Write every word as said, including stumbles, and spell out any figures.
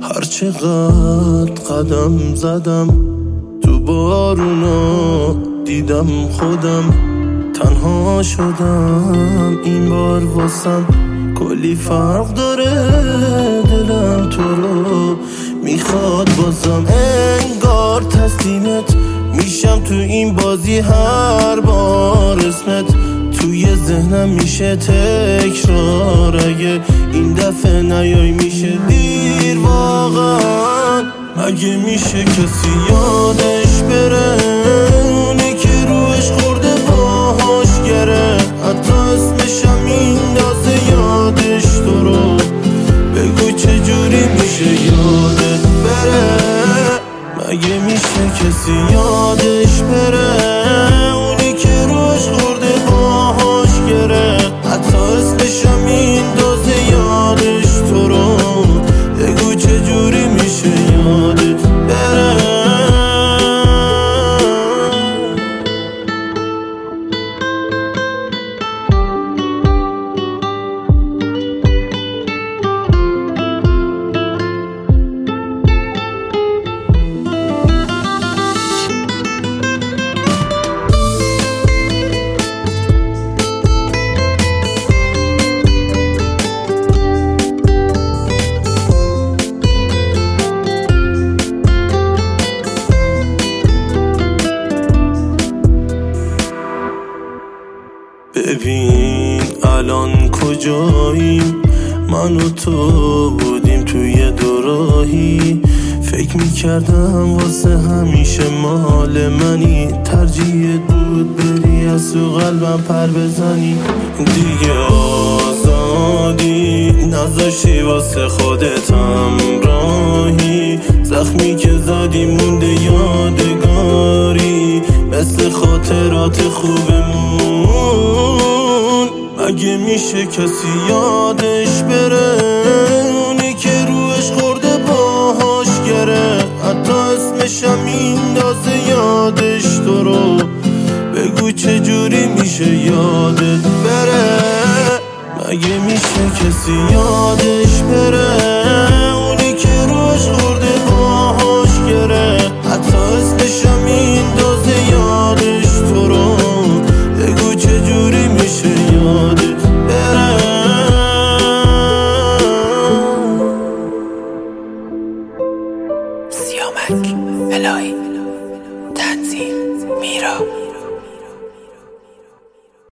هرچقدر قدم زدم تو بارونا دیدم خودم تنها شدم. این بار واسم کلی فرق داره، دلم تو رو میخواد بازم. انگار تسلیمت میشم تو این بازی هر بار اسمت توی ذهنم میشه تکرار. اگه این دفعه نیای میشه دیر واقعا. اگه میشه کسی یادش بره اونی که روش خورده باهاش گره، حتی اسمشم میندازه یادش تو رو. بگو چجوری میشه یادت بره. مگه میشه کسی یادش بره اونی که روش خورده باهاش گره، حتی اسمشم میندازه یادش تو رو. بگو چجوری میشه یادت بره. ببین الان کجاییم، من و تو بودیم توی دوراهی. فکر میکردم واسه همیشه مال منی، ترجیحت بود بری از تو قلبم پر بزنی. دیگه آزادی نذاشتی واسه خودتم راهی، زخمی که زدی مونده یادگاری مثل خاطرات خوبمون. مگه میشه کسی یادش بره اونی که روش خورده باهاش گره، حتی اسمشم میندازه یادش تو رو. بگو چجوری میشه یادت بره. مگه میشه کسی یادش بره اونی که روش خورده باهاش گره، حتی اسمشم میندازه یادش تو رو. بگو چجوری میشه یادت بره. سیامک الهی تنظیم میرا.